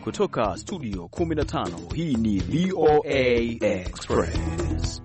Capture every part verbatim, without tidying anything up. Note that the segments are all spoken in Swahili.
Kutoka studio kumi na tano, hii ni V O A Express.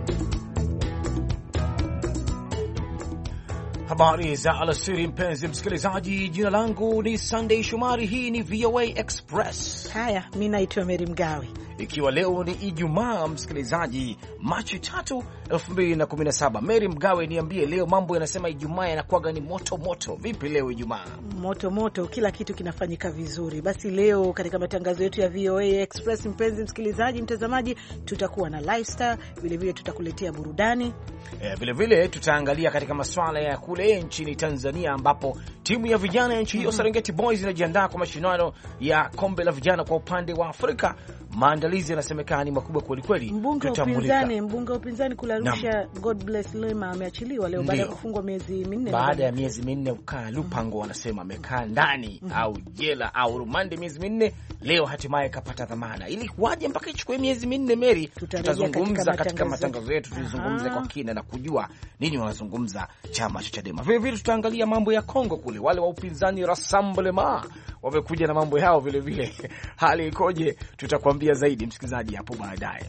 Habari za alasiri mpenzi msikilizaji, jina langu ni Sunday Shumari, hii ni V O A Express. Haya, mimi naitwa Mary Mgawe. Ikiwa leo ni Ijumaa msikilizaji, Machi tatu elfu mbili na kumi na saba. Mary Mgawe, niambie leo mambo yanasema Ijumaa yanakuwa ni moto moto. Vipi leo Ijumaa? Moto moto, kila kitu kinafanyika vizuri. Basi leo katika matangazo yetu ya V O A Express mpenzi msikilizaji, mtazamaji, tutakuwa na lifestyle, vile vile tutakuletea burudani. E, vile vile tutaangalia katika masuala ya kule nchini Tanzania ambapo timu ya vijana ya nchi hiyo mm -hmm. Serengeti Boys inajiandaa kwa mashindano ya kombe la vijana kwa upande wa Afrika. Maandalizi yanasemekana ni makubwa kweli kweli. Mbunge wa upinzani, mbunge wa upinzani kule Arusha, God bless Lema, ameachiliwa leo baada ya kufungwa miezi minne. Baada ya miezi minne kukaa Lupango, wanasema amekaa ndani mm -hmm. au jela au rumande miezi minne, leo hatimaye kapata dhamana. Ili kuaje mpaka ichukue miezi minne Mary? Tutazungumza katika matangazo yetu, tuzungumze kwa kina na kujua nini wanazungumza chama cha Chadema. Vile vile tutaangalia mambo ya Kongo kule, wale wa upinzani Rassemblement wamekuja na mambo yao vile vile. Hali ikoje? Tutakwambia zaidi msikilizaji hapo baadaye.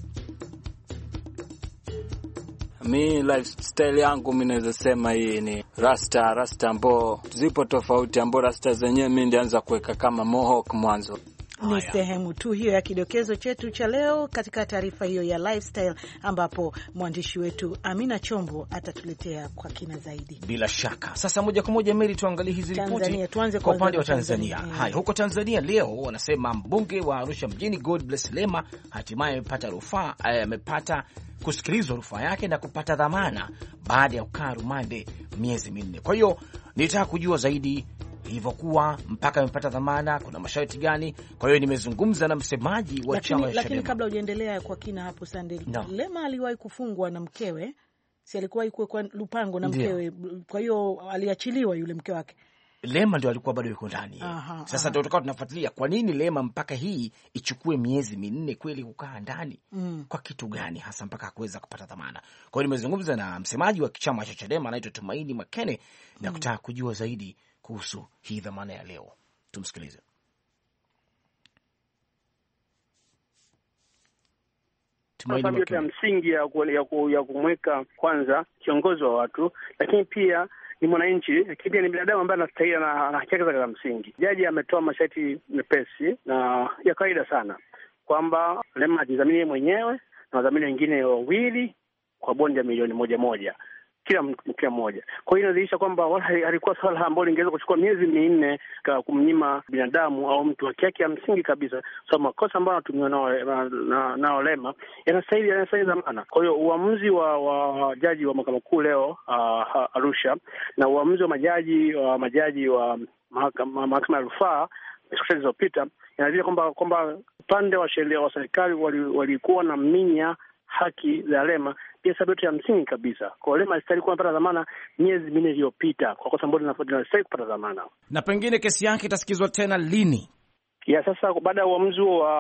Mi lifestyle yangu mimi naweza sema hii ni rasta rasta ambao zipo tofauti, ambao rasta zenyewe mimi ndianza kuweka kama mohawk mwanzo. Ni sehemu tu hiyo ya kidokezo chetu cha leo katika taarifa hiyo ya lifestyle, ambapo mwandishi wetu Amina Chombo atatuletea kwa kina zaidi. Bila shaka. Sasa moja kwa moja Mary, tuangalie hizi ripoti kwa upande wa Tanzania. Tanzania. Hai, huko Tanzania leo wanasema mbunge wa Arusha mjini God bless Lema hatimaye amepata rufaa, amepata kusikilizwa rufaa yake na kupata dhamana baada ya kukaa rumande miezi minne. Kwa hiyo nitaka kujua zaidi ilivyokuwa mpaka amepata dhamana, kuna masharti gani? Kwa hiyo nimezungumza na msemaji wa chama cha Chadema. Lakini kabla hujaendelea kwa kina hapo Sunday, no. Lema aliwahi kufungwa na mkewe, si alikuwa kuwekwa Lupango na mkewe, kwa hiyo aliachiliwa yule mke wake. Lema ndio alikuwa bado yuko ndani. Sasa ndio tukao tunafuatilia kwa nini Lema mpaka hii ichukue miezi minne kweli kukaa ndani. Mm. Kwa kitu gani hasa mpaka kuweza kupata dhamana? Kwa hiyo nimezungumza na msemaji wa chama cha Chadema anaitwa Tumaini Makene na mm. kutaka kujua zaidi kuhusu hii dhamana ya leo. Tumsikilize. Sababu yote ya msingi ya, ya, ya kumweka kwanza kiongozi wa watu, lakini pia ni mwananchi, lakini pia ni binadamu ambaye anastahili na ana haki za msingi. Jaji ametoa masharti mepesi na ya kawaida sana kwamba Lema ajidhamini mwenyewe na wadhamini wengine wawili kwa bondi ya milioni moja moja kila kila mmoja. Kwa hiyo inadhihirisha kwamba wala halikuwa swala ambalo lingeweza kuchukua miezi minne kwa kumnyima binadamu au mtu haki yake ya msingi kabisa. So makosa ambayo anatumiwa nao na, na, na Lema yanastahili yanastahili dhamana. Kwa hiyo uamuzi wa, wa jaji wa mahakama kuu leo uh, Arusha na uamuzi wa majaji wa majaji wa mahakama mahakama ya rufaa siku zilizopita inadhihirisha kwamba kwamba upande wa sheria wa serikali walikuwa wali na minya haki za Lema, pia sababu ya msingi kabisa. Kwa Lema alistahili kupata dhamana miezi minne iliyopita kwa kosa ambalo linastahili kupata dhamana. Na pengine kesi yake itasikizwa tena lini? Ya sasa baada ya uamuzi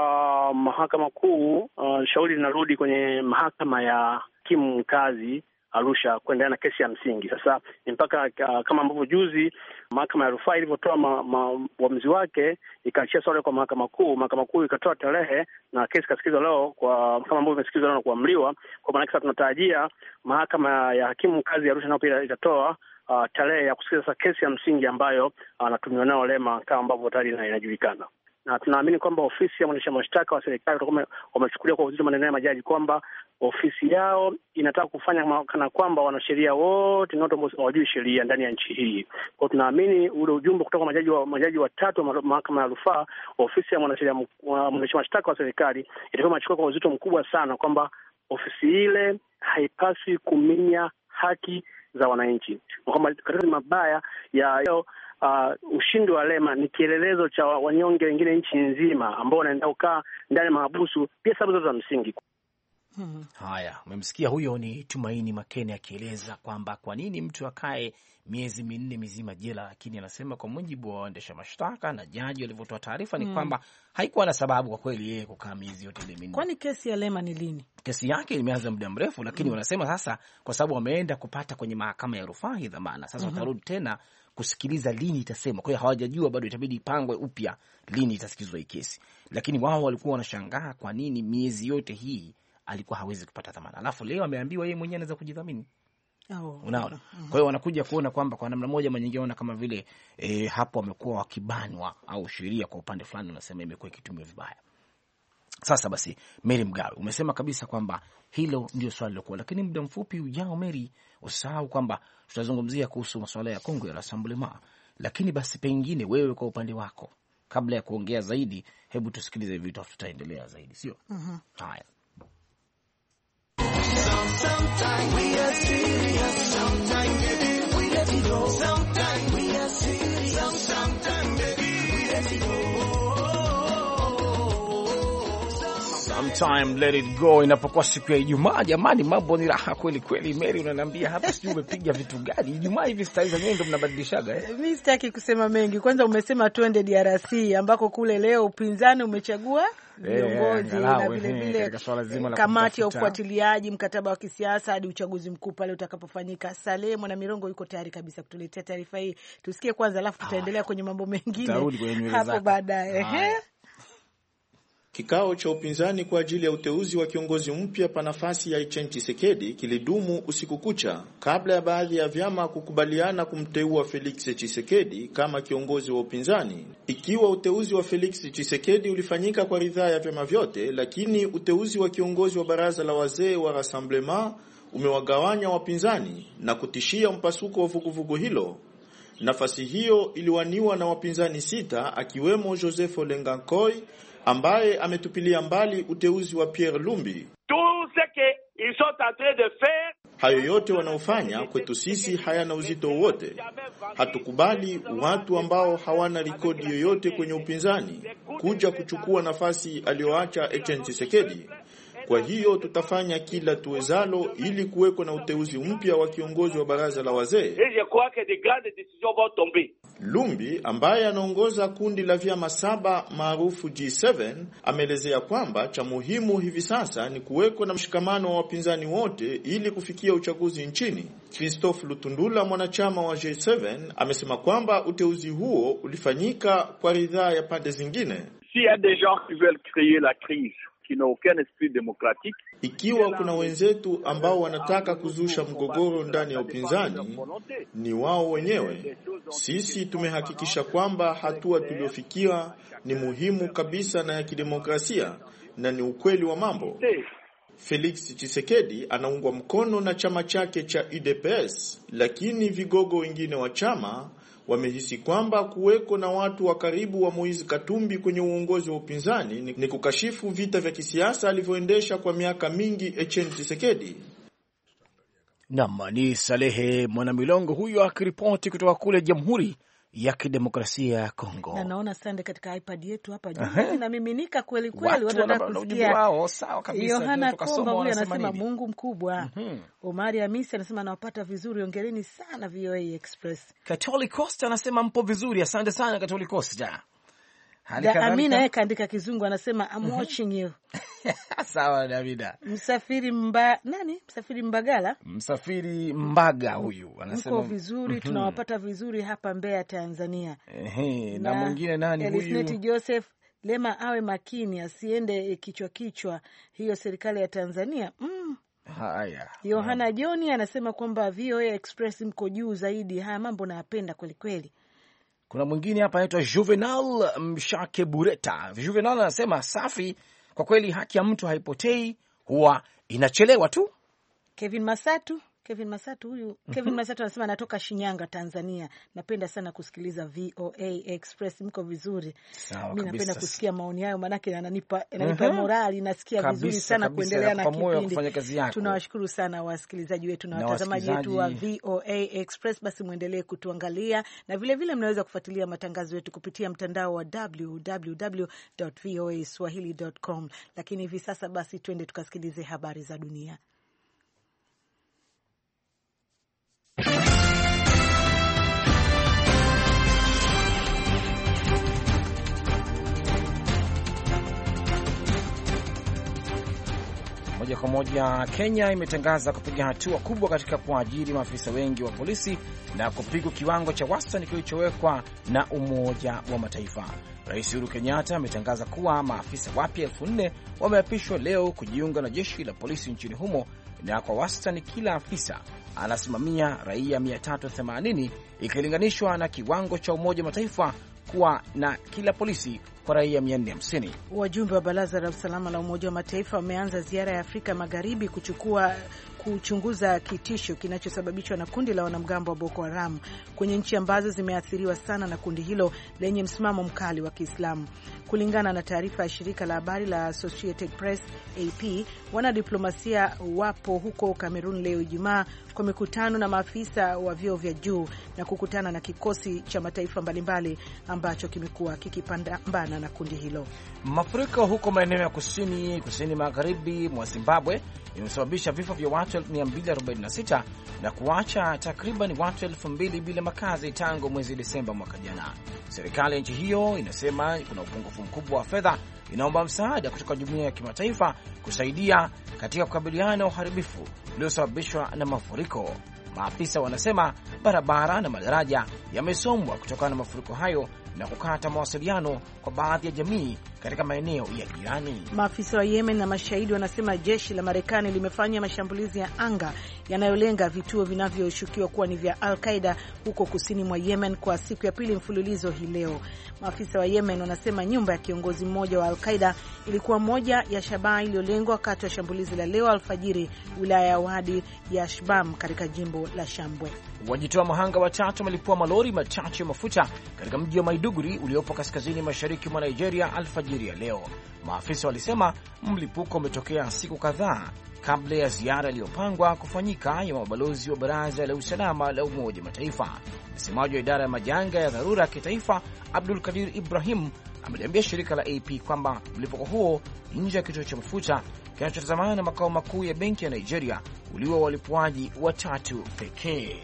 wa mahakama kuu, uh, shauri linarudi kwenye mahakama ya hakimu mkazi Arusha kuendelea na kesi ya msingi. Sasa ni mpaka uh, kama ambavyo juzi mahakama ya rufaa ilivyotoa uamuzi wake ikaachia swali kwa mahakama kuu, mahakama kuu ikatoa tarehe na kesi kasikizwa leo kwa kama ambavyo imesikizwa leo na kuamliwa. Kwa maana sasa tunatarajia mahakama ya hakimu mkazi Arusha nayo pia itatoa uh, tarehe ya kusikiza sasa kesi ya msingi ambayo anatumiwa uh, nao Lema kama ambavyo tayari inajulikana. Na tunaamini kwamba ofisi ya mwendesha mashtaka wa serikali wamechukulia kwa uzito maneno ya majaji kwamba ofisi yao inataka kufanya kana kwamba wanasheria wote ndio hawajui sheria ndani ya nchi hii. Kwa tunaamini ule ujumbe kutoka majaji wa majaji watatu wa mahakama ya rufaa, ofisi ya mwanasheria mwendesha mashtaka wa serikali itakuwa inachukua kwa uzito mkubwa sana kwamba ofisi ile haipaswi kuminya haki za wananchi. Kwamba katika mabaya ya leo Uh, ushindi wa Lema ni kielelezo cha wanyonge wengine nchi nzima ambao wanaenda kukaa ndani ya mahabusu, pia sababu zote za msingi. Hmm. Haya, umemsikia huyo ni Tumaini Makene akieleza kwamba kwa nini mtu akae miezi minne mizima jela, lakini anasema kwa mujibu wa waendesha mashtaka na jaji walivyotoa taarifa ni hmm. kwamba haikuwa na sababu kwa kweli yeye kukaa miezi yote ile minne. Kwani kesi ya Lema ni lini? Kesi yake imeanza muda mrefu, lakini hmm. wanasema sasa kwa sababu wameenda kupata kwenye mahakama ya rufaa hii dhamana, sasa watarudi hmm. tena kusikiliza lini itasema. Kwa hiyo hawajajua bado, itabidi ipangwe upya lini itasikizwa hii kesi. Lakini wao walikuwa wanashangaa kwa nini miezi yote hii alikuwa hawezi kupata dhamana. Alafu leo ameambiwa yeye mwenyewe anaweza kujidhamini. Oh, unaona. Mm-hmm. Kwa hiyo wanakuja kuona kwamba kwa namna moja ama nyingine wana kama vile e, hapo wamekuwa wakibanwa au sheria kwa upande fulani unasema imekuwa ikitumia vibaya. Sasa basi, Mary Mgawe, umesema kabisa kwamba hilo ndio swali lilokuwa, lakini muda mfupi ujao Mary, usahau kwamba tutazungumzia kuhusu masuala ya Kongo ya Rassemblement. Lakini basi pengine wewe kwa upande wako, kabla ya kuongea zaidi, hebu tusikilize vitu afu tutaendelea zaidi, sio? Mhm. Haya. Sometimes we are serious, sometimes baby we let it go. Sometimes we are serious, sometimes baby we let it go. Sometime let it go. Inapokuwa siku ya Ijumaa, jamani, mambo ni raha kweli kweli. Mary, unaniambia hapa sijui umepiga vitu gani Ijumaa hivi, style za nyendo mnabadilishaga eh? Mimi sitaki kusema mengi. Kwanza umesema twende D R C ambako kule leo upinzani umechagua viongozi na vile vile kamati ya ufuatiliaji mkataba wa kisiasa hadi uchaguzi mkuu pale utakapofanyika. Salemo na Mirongo yuko tayari kabisa kutuletea taarifa hii. Tusikie kwanza, alafu tutaendelea kwenye mambo mengine hapo baadaye. Kikao cha upinzani kwa ajili ya uteuzi wa kiongozi mpya pa nafasi ya Etienne Tshisekedi kilidumu usiku kucha kabla ya baadhi ya vyama kukubaliana kumteua Felix Tshisekedi kama kiongozi wa upinzani. Ikiwa uteuzi wa Felix Tshisekedi ulifanyika kwa ridhaa ya vyama vyote, lakini uteuzi wa kiongozi wa baraza la wazee wa Rassemblement umewagawanya wapinzani na kutishia mpasuko wa vuguvugu hilo. Nafasi hiyo iliwaniwa na wapinzani sita akiwemo Joseph Olengankoi ambaye ametupilia mbali uteuzi wa Pierre Lumbi. Hayo yote wanaofanya kwetu sisi hayana uzito wote. Hatukubali watu ambao hawana rekodi yoyote kwenye upinzani kuja kuchukua nafasi aliyoacha Etienne Tshisekedi. Kwa hiyo tutafanya kila tuwezalo ili kuweko na uteuzi mpya wa kiongozi wa baraza la wazee. Lumbi ambaye anaongoza kundi la vyama saba maarufu G saba ameelezea kwamba cha muhimu hivi sasa ni kuweko na mshikamano wa wapinzani wote ili kufikia uchaguzi nchini. Christophe Lutundula, mwanachama wa G saba, amesema kwamba uteuzi huo ulifanyika kwa ridhaa ya pande zingine. Si y a des gens qui veulent créer la crise qui n'a aucun esprit démocratique. Ikiwa kuna wenzetu ambao wanataka kuzusha mgogoro ndani ya upinzani, ni wao wenyewe. Sisi tumehakikisha kwamba hatua tuliofikia ni muhimu kabisa na ya kidemokrasia na ni ukweli wa mambo. Felix Tshisekedi anaungwa mkono na chama chake cha U D P S, lakini vigogo wengine wa chama wamehisi kwamba kuweko na watu wa karibu wa Moise Katumbi kwenye uongozi wa upinzani ni kukashifu vita vya kisiasa alivyoendesha kwa miaka mingi Etienne Tshisekedi. Naam, ni Salehe Mwanamilongo huyo akiripoti kutoka kule Jamhuri ya Kidemokrasia ya Kongo. Na naona sande katika iPad yetu hapa juu na miminika kweli kweli, watu wanataka kusikia. Wao sawa kabisa. Yohana Komba huyu anasema Mungu mkubwa. Mm-hmm. Omari Hamisi anasema anawapata vizuri, ongereni sana V O A Express. Catholic Costa anasema mpo vizuri, asante sana Catholic Costa. Da Amina yeye kaandika Kizungu anasema I'm watching you. Sawa Davida. Msafiri mba nani? Msafiri Mbagala? Msafiri Mbaga huyu anasema mko vizuri, mm-hmm. tunawapata vizuri hapa Mbeya Tanzania. Ehe, na, na mwingine nani huyu? Elisneti Joseph Lema awe makini asiende kichwa kichwa hiyo serikali ya Tanzania. Mm. Haya. Yohana Joni anasema kwamba V O A Express mko juu zaidi. Haya mambo nayapenda kweli kweli. Kuna mwingine hapa anaitwa Juvenal Mshake Bureta. Juvenal anasema safi kwa kweli, haki ya mtu haipotei, huwa inachelewa tu. Kevin Masatu Kevin Masatu huyu Kevin Masatu anasema anatoka Shinyanga Tanzania. Napenda sana kusikiliza V O A Express, mko vizuri. Mimi napenda kusikia maoni hayo manake ananipa ananipa uh-huh. morali, nasikia kabisa, vizuri sana kabisa, kuendelea na kipindi. Tunawashukuru sana wasikilizaji wetu na, na watazamaji wetu wa V O A Express. Basi muendelee kutuangalia na vile vile mnaweza kufuatilia matangazo yetu kupitia mtandao wa w w w dot v o a swahili dot com. Lakini hivi sasa basi twende tukasikilize habari za dunia. moja kwa moja. Kenya imetangaza kupiga hatua kubwa katika kuajiri maafisa wengi wa polisi na kupigwa kiwango cha wastani kilichowekwa na Umoja wa Mataifa. Rais Uhuru Kenyatta ametangaza kuwa maafisa wapya elfu nne wameapishwa leo kujiunga na jeshi la polisi nchini humo, na kwa wastani kila afisa anasimamia raia mia tatu themanini ikilinganishwa na kiwango cha Umoja wa Mataifa kuwa na kila polisi kwa raia mia nne hamsini. Wajumbe wa Baraza la Usalama la Umoja wa Mataifa wameanza ziara ya Afrika Magharibi kuchukua kuchunguza kitisho kinachosababishwa na kundi la wanamgambo wa Boko Haram kwenye nchi ambazo zimeathiriwa sana na kundi hilo lenye msimamo mkali wa Kiislamu. Kulingana na taarifa ya shirika la habari la Associated Press A P, wanadiplomasia wapo huko Kamerun leo Ijumaa kwa mikutano na maafisa wa vyeo vya juu na kukutana na kikosi cha mataifa mbalimbali ambacho kimekuwa kikipambana na kundi hilo. Mafuriko huko maeneo ya kusini kusini magharibi mwa Zimbabwe imesababisha vifo vya watu mia mbili arobaini na sita na kuacha takriban watu elfu mbili bila makazi tangu mwezi Desemba mwaka jana. Serikali ya nchi hiyo inasema kuna upungufu mkubwa wa fedha, inaomba msaada kutoka jumuiya ya kimataifa kusaidia katika kukabiliana na uharibifu uliosababishwa na mafuriko. Maafisa wanasema barabara na madaraja yamesombwa kutokana na mafuriko hayo na kukata mawasiliano kwa baadhi ya jamii katika maeneo ya jirani. Maafisa wa Yemen na mashahidi wanasema jeshi la Marekani limefanya mashambulizi ya anga yanayolenga vituo vinavyoshukiwa kuwa ni vya Al-Qaeda huko kusini mwa Yemen kwa siku ya pili mfululizo hii leo. Maafisa wa Yemen wanasema nyumba ya kiongozi mmoja wa Al-Qaeda ilikuwa moja ya shabaha iliyolengwa wakati wa shambulizi la leo alfajiri wilaya ya Wadi ya Shbam katika jimbo la Shambwe. Wajitoa mahanga watatu walipua malori machache ya mafuta katika mji wa Maiduguri uliopo kaskazini mashariki mwa Nigeria alfajiri ya leo. Maafisa walisema mlipuko umetokea siku kadhaa kabla ya ziara iliyopangwa kufanyika ya mabalozi wa Baraza la Usalama la Umoja wa Mataifa. Msemaji wa idara ya majanga ya dharura ya kitaifa Abdul Kadir Ibrahim ameliambia shirika la A P kwamba mlipuko huo nje ya kituo cha mafuta kinachotazamana na makao makuu ya benki ya Nigeria uliwa walipuaji watatu pekee.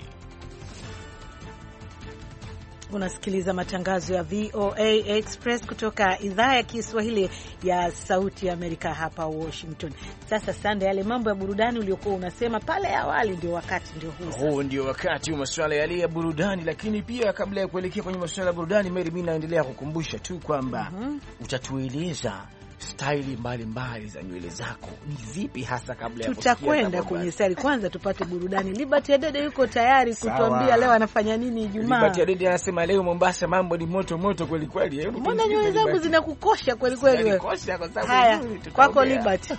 Unasikiliza matangazo ya V O A Express kutoka idhaa ya Kiswahili ya Sauti ya Amerika hapa Washington. Sasa Sande, yale mambo ya burudani uliokuwa unasema pale awali ndio wakati ndio huu sasa. Huu ndio wakati wa masuala yale ya burudani, lakini pia kabla ya kuelekea kwenye masuala ya burudani, Mary, mimi naendelea kukumbusha tu kwamba mm -hmm. utatueleza staili mbalimbali za nywele zako ni zipi hasa kabla ya kusikia. Tutakwenda kwenye style, kwanza tupate burudani. Liberty Adede yuko tayari kutuambia leo anafanya nini Ijumaa. Liberty Adede anasema leo Mombasa mambo ni moto moto kweli kweli. Mbona nywele zangu zinakukosha kweli kweli wewe? Kosha kwa sababu haya kwako Liberty.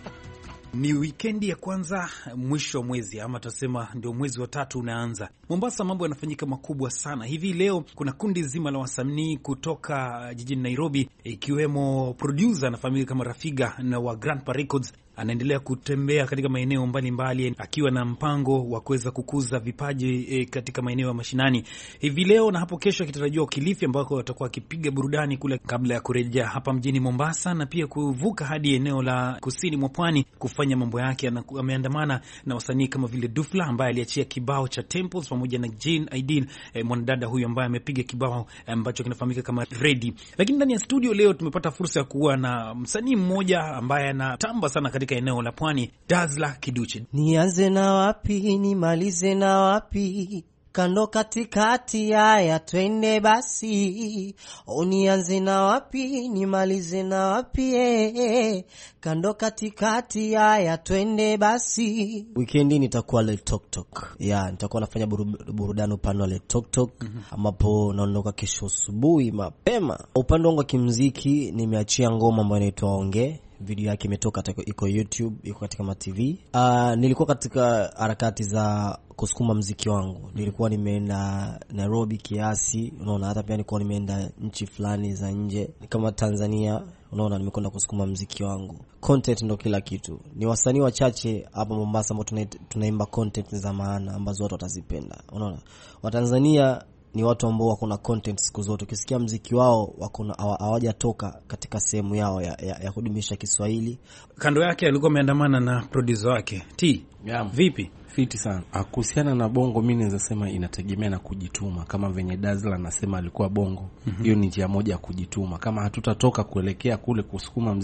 Ni weekend ya kwanza mwisho wa mwezi, ama tutasema ndio mwezi wa tatu unaanza. Mombasa mambo yanafanyika makubwa sana. Hivi leo kuna kundi zima la wasanii kutoka jijini Nairobi, ikiwemo producer na familia kama Rafiga na wa Grandpa Records anaendelea kutembea katika maeneo mbalimbali akiwa na mpango wa kuweza kukuza vipaji e, katika maeneo ya mashinani. Hivi leo na hapo kesho kitarajiwa Kilifi ambako watakuwa wakipiga burudani kule kabla ya kurejea hapa mjini Mombasa na pia kuvuka hadi eneo la kusini mwa pwani kufanya mambo yake. Ameandamana na wasanii kama vile Dufla ambaye aliachia kibao cha Temples pamoja na Jane Aidil, e, mwanadada huyu ambaye amepiga kibao ambacho kinafahamika kama Ready. Lakini ndani ya studio leo tumepata fursa ya kuwa na msanii mmoja ambaye anatamba sana katika eneo la pwani, Dazla Kiduchi. Nianze na wapi nimalize na wapi, kando katikati haya twende basi. Unianze na wapi nimalize na wapi, eh, kando katikati haya twende basi. Weekendi nitakuwa le Tok Tok. Ya, nitakuwa nafanya burudani upande wa le Tok Tok, mm -hmm. ambapo naondoka kesho asubuhi mapema. Upande wangu wa kimuziki nimeachia ngoma ambayo inaitwa Onge. Video yake imetoka, iko YouTube, iko katika ma T V. Uh, nilikuwa katika harakati za kusukuma muziki wangu. Nilikuwa nimeenda Nairobi kiasi, unaona, hata pia nilikuwa nimeenda nchi fulani za nje kama Tanzania, unaona, nimekwenda kusukuma muziki wangu. Content ndo kila kitu. Ni wasanii wachache hapa Mombasa ambao tunaimba content za maana ambazo watu watazipenda. Unaona, Watanzania ni watu ambao wako na content siku zote. Ukisikia muziki wao wako hawajatoka katika sehemu yao ya, ya, ya kudumisha Kiswahili. Kando yake alikuwa ameandamana na producer wake T. Yeah. Vipi? Fiti sana. Kuhusiana na bongo, mimi naweza sema inategemea na kujituma. Kama venye Dazla anasema alikuwa bongo, hiyo mm -hmm. ni njia moja ya kujituma. Kama hatutatoka kuelekea kule kusukuma muziki,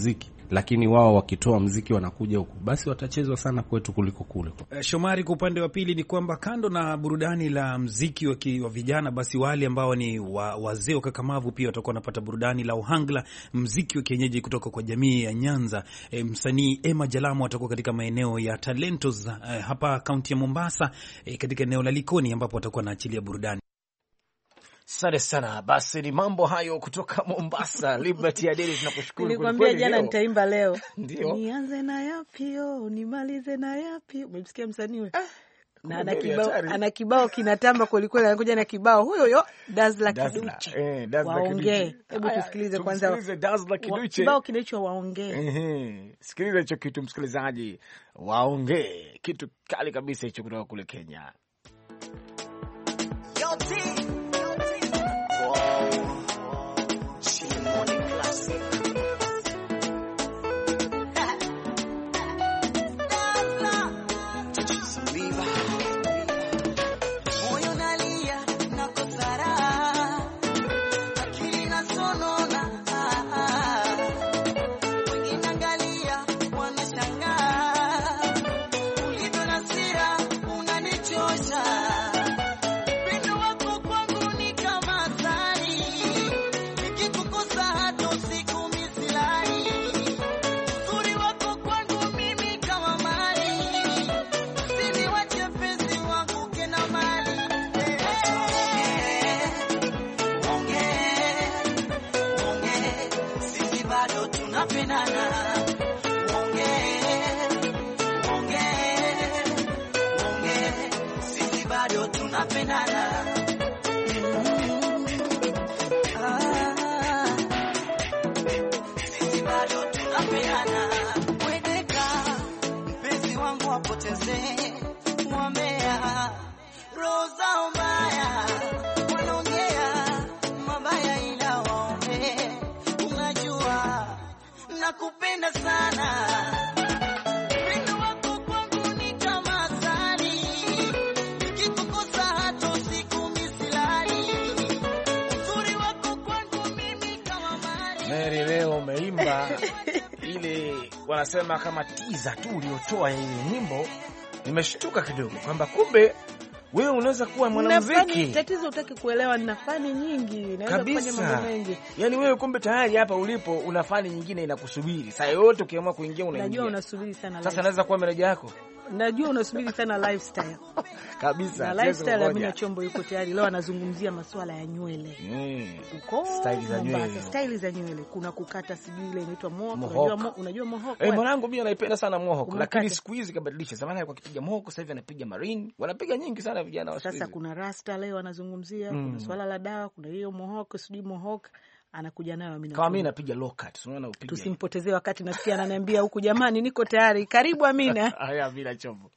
lakini wao wakitoa mziki wanakuja huku, basi watachezwa sana kwetu kuliko kule. Uh, Shomari, kwa upande wa pili ni kwamba kando na burudani la mziki wa, ki, wa vijana, basi wale ambao ni wa, wazee wa kakamavu pia watakuwa wanapata burudani la uhangla, mziki wa kienyeji kutoka kwa jamii ya Nyanza. E, msanii Emma Jalamo atakuwa katika maeneo ya Talentos e, hapa kaunti ya Mombasa, e, katika eneo la Likoni ambapo watakuwa naachilia burudani. Asante sana. Basi ni mambo hayo kutoka Mombasa. Liberty Adele, tunakushukuru. Nilikwambia jana nitaimba leo. Ndio. Nianze na yapi yo, nimalize na yapi. Umemsikia msanii wewe? Na ana kibao, ana kibao kinatamba kweli kweli, anakuja na kibao huyo yo Dazla Kiduche. Eh, Dazla Waongee. Hebu tusikilize kwanza. Tusikilize Dazla Kiduche. Kibao kinaitwa Waongee. Ehe. Sikiliza hicho kitu msikilizaji. Waongee. Kitu kali kabisa hicho kutoka kule Kenya. Yoti. Nakupenda sana. Mary, leo umeimba ile wanasema kama teaser tu uliotoa ile nyimbo. Nimeshtuka kidogo kwamba kumbe wewe unaweza kuwa mwanamuziki. Tatizo utaki kuelewa, nina fani nyingi, naweza kufanya mambo mengi. Yaani wewe kumbe tayari hapa ulipo una fani nyingine inakusubiri. Saa yote ukiamua kuingia unaingia. Najua unasubiri sana. Sasa naweza kuwa meneja yako. Najua unasubiri sana lifestyle. Kabisa. Na lifestyle Amina Chombo yuko tayari. Leo anazungumzia masuala ya nywele. Mm. Uko style za nywele. Style za nywele. Kuna kukata sijui ile inaitwa mohawk. Unajua mo, unajua mohawk? Eh, mwanangu mimi naipenda sana mohawk, lakini siku hizi kabadilisha. Zamani alikuwa akipiga mohawk, sasa hivi anapiga marine. Wanapiga nyingi sana vijana wa sasa. Kuna rasta leo anazungumzia, mm. kuna swala la dawa, kuna hiyo mohawk, sijui mohawk. Anakuja nayo Amina. Kama mimi napiga low cut, unaona upiga. Tusimpotezee wakati, nasikia ananiambia huku, jamani niko tayari. Karibu Amina. Haya Amina Chombo.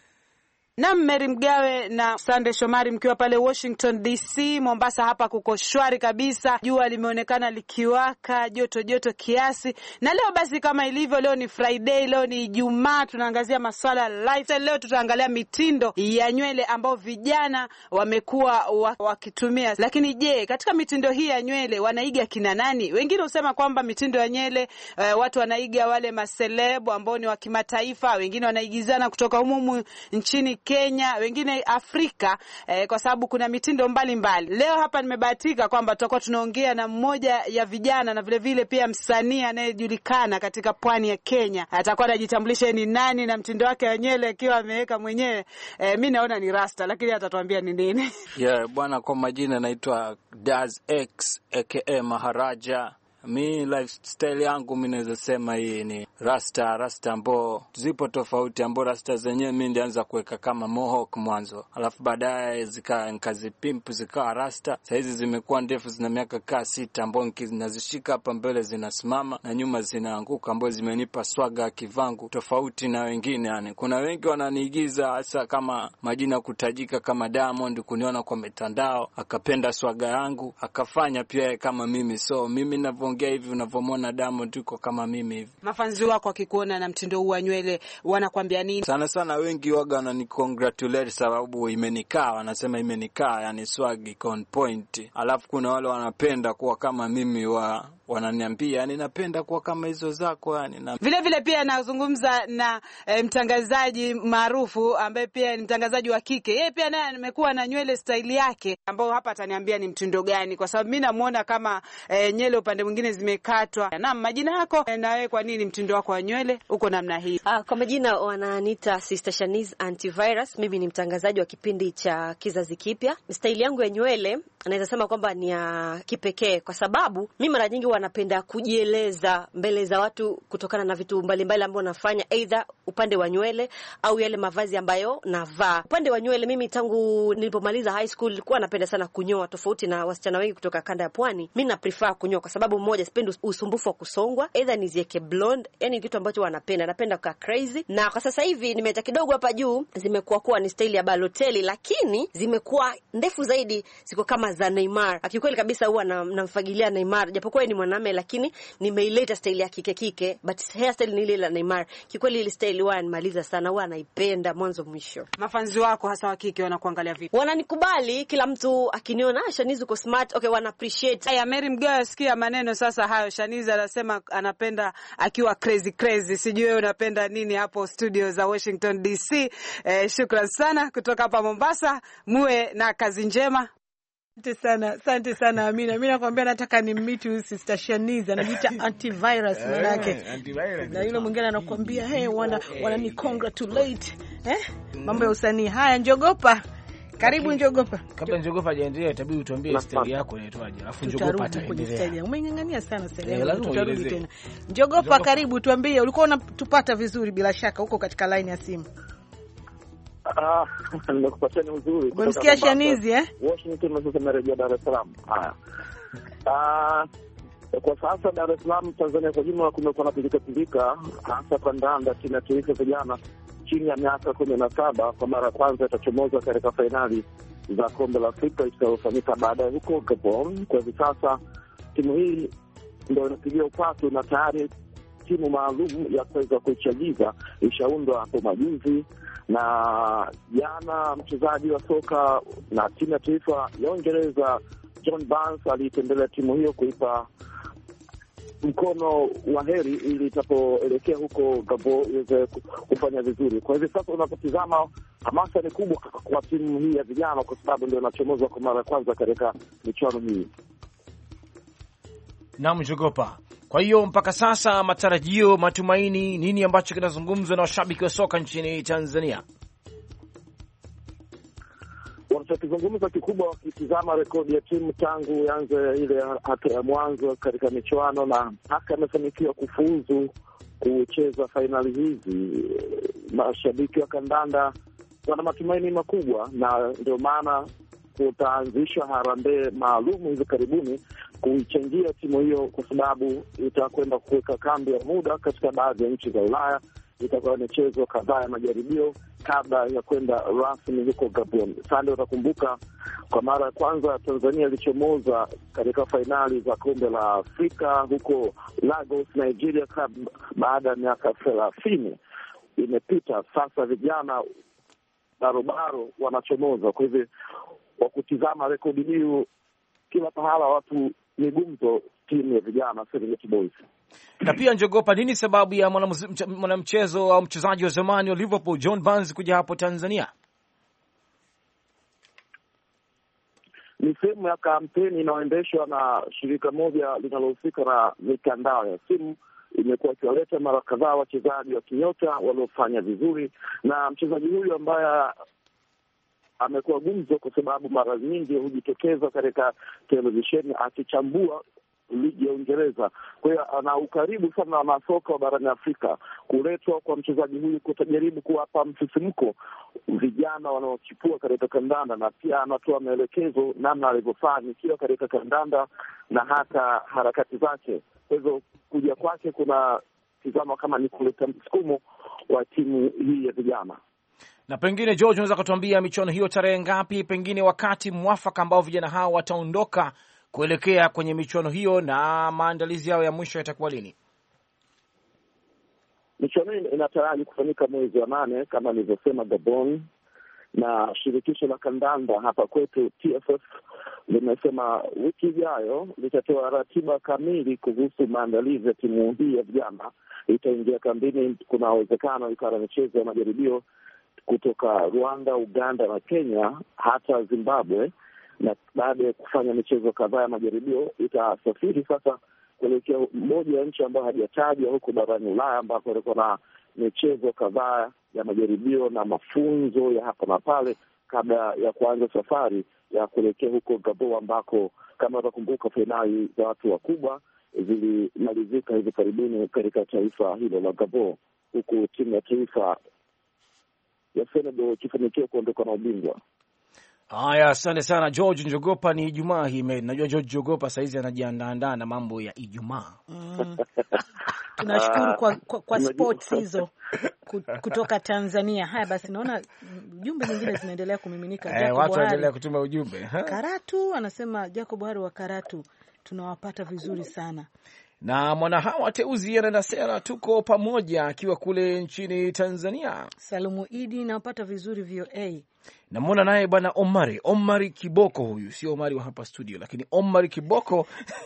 Na Mary Mgawe na Sande Shomari mkiwa pale Washington D C. Mombasa hapa kuko shwari kabisa. Jua limeonekana likiwaka, joto joto kiasi. Na leo basi kama ilivyo, leo ni Friday, leo ni Ijumaa, tunaangazia masuala lifestyle. Leo tutaangalia mitindo ya nywele ambao vijana wamekuwa wakitumia. Lakini je, katika mitindo hii ya nywele wanaiga kina nani? Wengine husema kwamba mitindo ya nywele uh, watu wanaiga wale maselebu ambao ni wa kimataifa, wengine wanaigizana kutoka humu nchini Kenya, wengine Afrika, eh, kwa sababu kuna mitindo mbalimbali mbali. Leo hapa nimebahatika kwamba tutakuwa tunaongea na mmoja ya vijana na vile vile pia msanii anayejulikana katika pwani ya Kenya. Atakuwa anajitambulisha ni nani na mtindo wake wa nywele akiwa ameweka mwenyewe. Eh, mimi naona ni rasta, lakini atatuambia ni nini. Yeah, bwana, kwa majina naitwa Daz X aka Maharaja. Mi lifestyle yangu mimi naweza sema hii ni rasta, rasta ambao zipo tofauti, ambao rasta zenyewe mimi ndianza kuweka kama mohawk mwanzo. Alafu baadaye zika nikazipimp zikawa rasta. Sasa hizi zimekuwa ndefu, zina miaka kaa sita, ambao ninazishika hapa mbele zinasimama na nyuma zinaanguka, ambao zimenipa swaga kivangu tofauti na wengine yani. Kuna wengi wananiigiza hasa kama majina kutajika kama Diamond, kuniona kwa mitandao akapenda swaga yangu akafanya pia kama mimi. So mimi navyo ongea hivi unavomona Diamond yuko kama mimi hivi. Mafanzi wako wakikuona na mtindo huu wa nywele wanakuambia nini? Sana sana wengi waga wanani congratulate sababu imenikaa, wanasema imenikaa, yani swag iko on point. Alafu kuna wale wanapenda kuwa kama mimi wa wananiambia ninapenda kuwa kama hizo zako yani. Na vile vile pia nazungumza na e, mtangazaji maarufu ambaye pia ni mtangazaji wa kike. Yeye pia naye amekuwa na nywele style yake ambao hapa ataniambia ni mtindo gani, kwa sababu mimi namuona kama e, nywele upande mwingine zimekatwa. Na majina yako e, na wewe kwa nini mtindo wako wa nywele uko namna hii? Ah, kwa majina wananiita Sister Shanice Antivirus. Mimi ni mtangazaji wa kipindi cha Kizazi Kipya. Style yangu ya nywele naweza sema kwamba ni ya kipekee kwa sababu mimi mara nyingi wanapenda kujieleza mbele za watu kutokana na vitu mbalimbali ambavyo nafanya, either upande wa nywele au yale mavazi ambayo navaa. Upande wa nywele, mimi tangu nilipomaliza high school nilikuwa napenda sana kunyoa, tofauti na wasichana wengi kutoka kanda ya Pwani. Mimi na prefer kunyoa kwa sababu moja, sipendi usumbufu wa kusongwa, either nizieke blonde, yani kitu ambacho wanapenda. Napenda kwa crazy. Na kwa sasa hivi nimeacha kidogo hapa juu, zimekuwa kuwa ni style ya Balotelli, lakini zimekuwa ndefu zaidi, ziko kama za Neymar. Akikweli kabisa huwa namfagilia na Neymar, japokuwa ni mwanamume, lakini nimeileta style ya kike kike, but hairstyle ni ile la Neymar. Kikweli ile style huwa nimaliza sana, huwa naipenda mwanzo mwisho. Mafanzi wako hasa wa kike wanakuangalia vipi? Wananikubali, kila mtu akiniona Shanice uko smart, okay, wana appreciate. Haya, Mary Mgawe, sikia maneno sasa hayo. Shanice anasema anapenda akiwa crazy crazy. Sijui wewe unapenda nini hapo studio za Washington D C. Eh, shukrani sana kutoka hapa Mombasa. Muwe na kazi njema. Asante sana, asante sana Amina. Mimi nakwambia nataka ni meet huyu Sister Shanice, anajiita Antivirus manake. Na yule mwingine anakuambia hey, wana wana ni congratulate. Eh? Mambo ya usanii. Haya, Njogopa. Karibu Njogopa. Kabla Njogopa hajaendelea itabidi utuambie style yako inaitwaje. Alafu Njogopa ataendelea. Umengangania sana style yako. Tutarudi tena. Njogopa, karibu tuambie, ulikuwa unatupata vizuri bila shaka huko katika line ya simu. Ah, nimekupata ni uzuri. Unasikia Shanice eh? Washington na sasa narejea Dar es Salaam. Haya. Ah, kwa sasa Dar es Salaam Tanzania kwa jumla kumekuwa na pilika pilika, hasa kandanda timu ya taifa vijana chini ya miaka kumi na saba kwa mara ya kwanza itachomoza katika fainali za kombe la Afrika itakayofanyika baadaye huko Gabon. Kwa hivi sasa timu hii ndio inapigia upatu na tayari timu maalum ya kuweza kuichagiza ishaundwa hapo majuzi, na jana mchezaji wa soka na timu ya taifa ya Uingereza John Barnes alitembelea timu hiyo kuipa mkono wa heri ili itapoelekea huko Gabon iweze kufanya vizuri. Kwa hivyo sasa unapotizama hamasa ni kubwa kwa timu hii ya vijana kwa sababu ndio inachomoza kwa mara ya kwanza katika michuano hii. Na Mjogopa, kwa hiyo mpaka sasa matarajio, matumaini, nini ambacho kinazungumzwa na washabiki wa soka nchini Tanzania? Wanachokizungumza kikubwa wakitizama rekodi ya timu tangu yanze ile hatua ya mwanzo katika michuano na haka amefanikiwa kufuzu kucheza fainali hizi, mashabiki wa kandanda wana matumaini makubwa, na ndio maana kutaanzishwa harambee maalum hivi karibuni kuichangia timu hiyo, kwa sababu itakwenda kuweka kambi ya muda katika baadhi ya nchi za Ulaya. Itakuwa michezo kadhaa ya majaribio kabla ya kwenda rasmi huko Gabon. Sasa utakumbuka kwa mara ya kwanza Tanzania ilichomoza katika fainali za kombe la Afrika huko Lagos, Nigeria, baada ya miaka thelathini imepita. Sasa vijana barobaro wanachomoza. Kwa hivyo kwa kutizama rekodi hiyo kila pahala watu ni gumzo timu ya vijana Serengeti Boys. Na pia Njogopa, nini sababu ya mwanamchezo au mchezaji wa zamani wa Liverpool John Barnes kuja hapo Tanzania? Ni sehemu ya kampeni inayoendeshwa na shirika moja linalohusika na mitandao ya simu. Imekuwa ikiwaleta mara kadhaa wachezaji wa kinyota waliofanya vizuri, na mchezaji huyu ambaye amekuwa gumzo kwa sababu mara nyingi hujitokeza katika televisheni akichambua ligi ya Uingereza. Kwa hiyo ana ukaribu sana na masoka wa barani Afrika. Kuletwa kwa mchezaji huyu kutajaribu kuwapa msisimko vijana wanaochipua katika kandanda, na pia anatoa maelekezo namna alivyofanya ikiwa katika kandanda na hata harakati zake. Kwa hivyo kuja kwake kuna tizama kama ni kuleta msukumo wa timu hii ya vijana. Na pengine George, unaweza kutuambia michuano hiyo tarehe ngapi, pengine wakati mwafaka ambao vijana hao wataondoka kuelekea kwenye michuano hiyo, na maandalizi yao ya mwisho yatakuwa lini? Michuano hii inataraji kufanyika mwezi wa nane kama nilivyosema Gabon, na shirikisho la kandanda hapa kwetu T F F limesema wiki ijayo litatoa ratiba kamili kuhusu maandalizi ya timu hii ya vijana. Itaingia kambini, kuna uwezekano ikawa na michezo ya majaribio kutoka Rwanda, Uganda na Kenya, hata Zimbabwe, na baada ya kufanya michezo kadhaa ya majaribio itasafiri sasa kuelekea moja ya nchi ambayo hajatajwa huko barani Ulaya, ambako ilikuwa na michezo kadhaa ya majaribio na mafunzo ya hapa na pale kabla ya kuanza safari ya kuelekea huko Gabon, ambako kama utakumbuka fainali za watu wakubwa zilimalizika hivi karibuni katika taifa hilo la Gabon, huku timu ya taifa ya Senegal ikifanikiwa kuondoka na ubingwa. Haya, asante sana George Njogopa. Ni Ijumaa hii, najua George Njogopa saizi anajiandaa na mambo ya Ijumaa. Mm. Tunashukuru kwa, kwa, kwa sports hizo kutoka Tanzania. Haya basi, naona jumbe nyingine zinaendelea kumiminika. Eh, watu wanaendelea kutuma ujumbe. Karatu anasema, Jacob Hari wa Karatu, tunawapata vizuri sana. Na mwana hawa Teuzi anasema tuko pamoja akiwa kule nchini Tanzania. Salumu Idi, nawapata vizuri V O A. Namuona naye bwana Omari, Omari Kiboko, huyu sio Omari wa hapa studio, lakini Omari Kiboko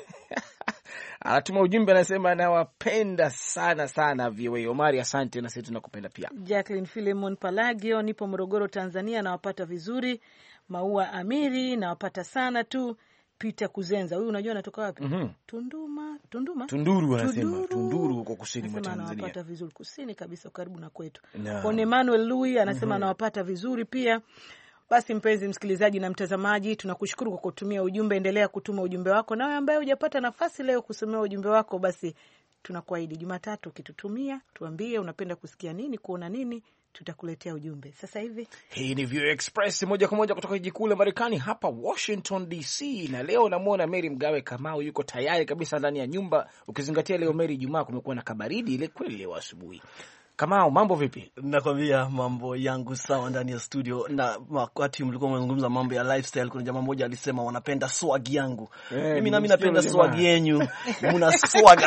anatuma ujumbe, anasema anawapenda sana sana V O A. Omari, asante, na sisi tunakupenda pia. Jacqueline Philemon Palagio, nipo Morogoro Tanzania, nawapata vizuri. Maua Amiri, nawapata sana tu. Peter Kuzenza, huyu unajua anatoka wapi? Mm -hmm. Tunduma, Tunduma. Tunduru anasema, Tunduru huko kusini mwa Tanzania. Anawapata vizuri kusini kabisa, karibu na kwetu. No. On Emmanuel Louis anasema, mm -hmm, anawapata vizuri pia. Basi mpenzi msikilizaji na mtazamaji, tunakushukuru kwa kutumia ujumbe. Endelea kutuma ujumbe wako, na wewe ambaye hujapata nafasi leo kusomea ujumbe wako, basi tunakuahidi Jumatatu ukitutumia, tuambie unapenda kusikia nini, kuona nini, tutakuletea ujumbe. Sasa hivi hii ni V O A Express moja kwa moja kutoka jiji kuu la Marekani hapa Washington D C, na leo namuona Mary Mgawe Kamau yuko tayari kabisa ndani ya nyumba, ukizingatia leo Mary Jumaa kumekuwa na kabaridi ile kweli leo asubuhi. Kamau, mambo vipi? Nakwambia mambo yangu sawa ndani ya studio. Na wakati mlikuwa mnazungumza mambo ya lifestyle, kuna jamaa mmoja alisema wanapenda swag yangu. Hey, mimi nami napenda swag yenu. Mna swag.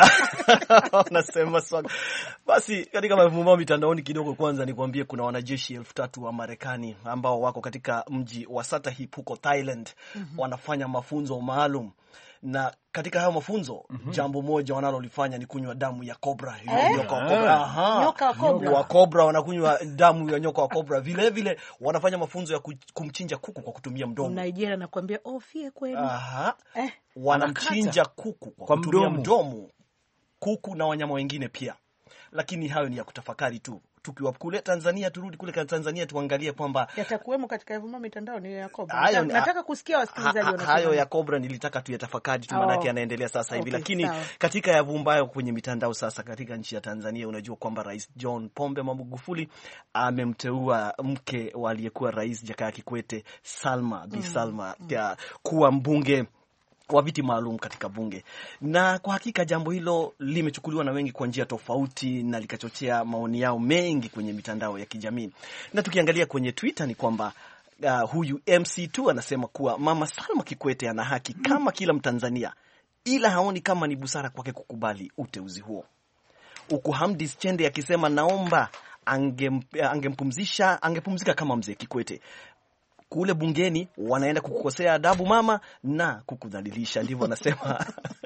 Wanasema swag. Basi katika mavumao mitandaoni kidogo, kwanza nikwambie kuna wanajeshi elfu tatu wa Marekani ambao wako katika mji wa Satahip huko Thailand. Mm -hmm. Wanafanya mafunzo maalum. Na katika hayo mafunzo, mm -hmm, jambo moja wanalolifanya ni kunywa damu ya cobra. Eh? Nyoka wa cobra. Aha. Nyoka wa cobra. Wa cobra wanakunywa damu ya nyoka wa cobra. Vile vile wanafanya mafunzo ya kumchinja kuku kwa kutumia mdomo. Nigeria nakwambia ofie kweli. Aha. Eh, wanamchinja kuku kwa, kwa kutumia mdomo. mdomo. Kuku na wanyama wengine pia. Lakini hayo ni ya kutafakari tu. Tukiwa kule Tanzania, turudi kule Tanzania tuangalie kwamba yatakuwemo katika hivyo mitandao ni ya Cobra. Nataka kusikia wasikilizaji wanasema. Hayo ya Cobra nilitaka tu yatafakari tu, maana yake yanaendelea sasa hivi. Okay, lakini sao, katika yavumbayo kwenye mitandao sasa katika nchi ya Tanzania, unajua kwamba Rais John Pombe Magufuli amemteua mke wa aliyekuwa Rais Jakaya Kikwete, Salma Bi Salma, mm, ya kuwa mbunge wa viti maalum katika bunge. Na kwa hakika jambo hilo limechukuliwa na wengi kwa njia tofauti na likachochea maoni yao mengi kwenye mitandao ya kijamii. Na tukiangalia kwenye Twitter ni kwamba uh, huyu M C two anasema kuwa Mama Salma Kikwete ana haki kama kila Mtanzania, ila haoni kama ni busara kwake kukubali uteuzi huo. Huku Hamdis Chende akisema naomba angem, angempumzisha angepumzika kama mzee Kikwete. Kule bungeni wanaenda kukukosea adabu mama na kukudhalilisha, ndivyo anasema.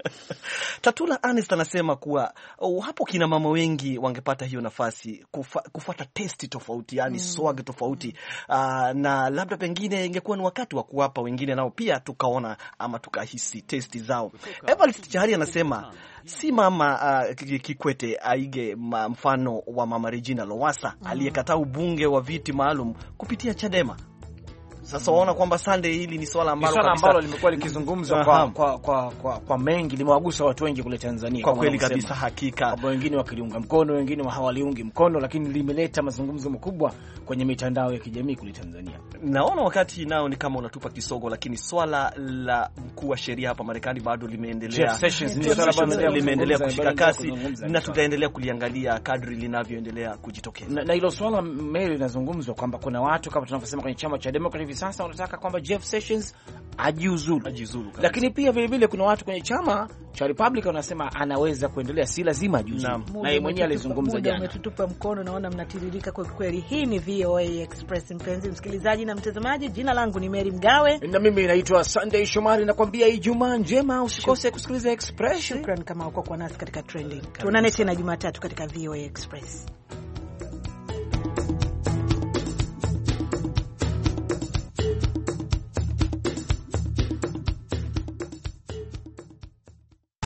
Tatula Ernest anasema kuwa oh, hapo kina mama wengi wangepata hiyo nafasi kufa, kufuata testi tofauti, yani mm. swag tofauti, uh, na labda pengine ingekuwa ni wakati wa kuwapa wengine nao pia tukaona ama tukahisi testi zao. Evarist Chahari anasema si mama uh, Kikwete aige mfano wa mama Regina Lowassa mm. aliyekataa ubunge wa viti maalum kupitia Chadema. Sasa waona kwamba Sunday hili ni swala ambalo kabisa ambalo limekuwa likizungumzwa kwa kwa kwa kwa, kwa mengi, limewagusa watu wengi kule Tanzania kwa kweli kabisa. Hakika kwa wengine wakiliunga mkono, wengine hawaliungi mkono, lakini limeleta mazungumzo makubwa kwenye mitandao ya kijamii kule Tanzania. Naona wakati nao ni kama unatupa kisogo, lakini swala la mkuu wa sheria hapa Marekani bado limeendelea limeendelea kushika kasi, na tutaendelea kuliangalia kadri linavyoendelea kujitokeza. Na hilo swala Mary linazungumzwa kwamba kuna watu kama tunavyosema kwenye chama cha Democratic hivi sasa wanataka kwamba Jeff Sessions ajiuzulu, ajiuzulu. Lakini pia vile vile kuna watu kwenye chama cha Republican wanasema anaweza kuendelea, si lazima ajiuzulu. Na yeye mwenyewe alizungumza jana. Umetutupa mkono, naona mnatiririka kwa kweli. Hii ni V O A Express, mpenzi msikilizaji na mtazamaji. Jina langu ni Mary Mgawe na mimi naitwa Sunday Shomari, nakwambia Ijumaa njema, usikose kusikiliza Express. Shukran kama uko kwa nasi katika trending. Tuonane tena Jumatatu katika V O A Express.